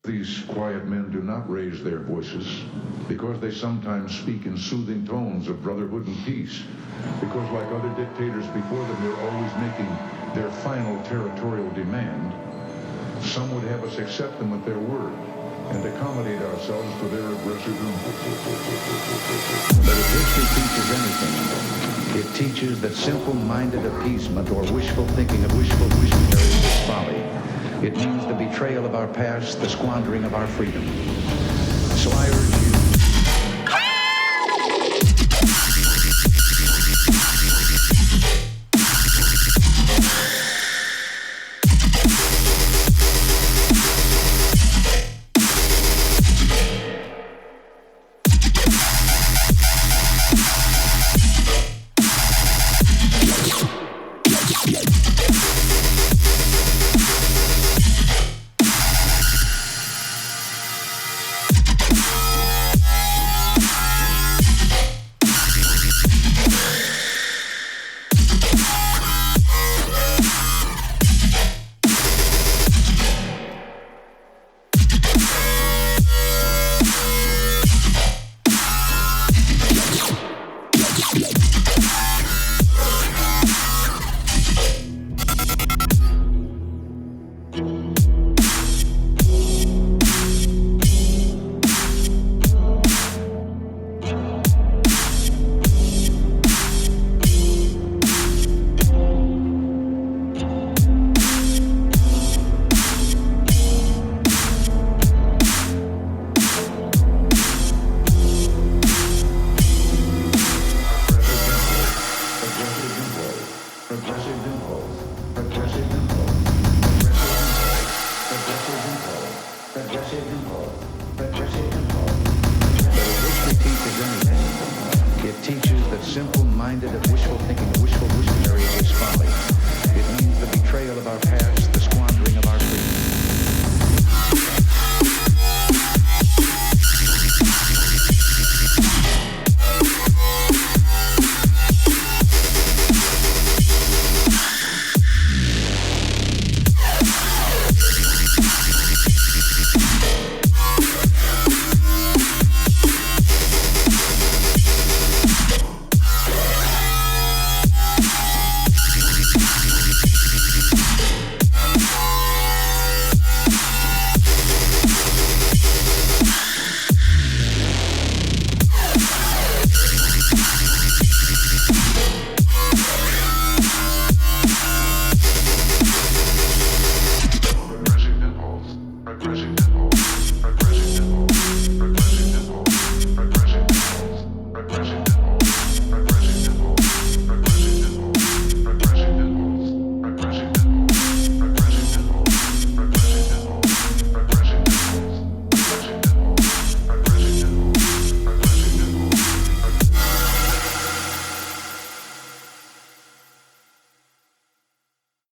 These quiet men do not raise their voices because they sometimes speak in soothing tones of brotherhood and peace. Because like other dictators before them, they're always making their final territorial demand. Some would have us accept them at their word and accommodate ourselves to their aggressive impulses. But if history teaches anything, it teaches that simple-minded appeasement or wishful thinking of wishful is folly. It means the betrayal of our past, the squandering of our freedom. So I urge you, simple-minded of wishful thinking, of wishful is folly. It means the betrayal of our past, the squandering of our freedom. Progressive impulse.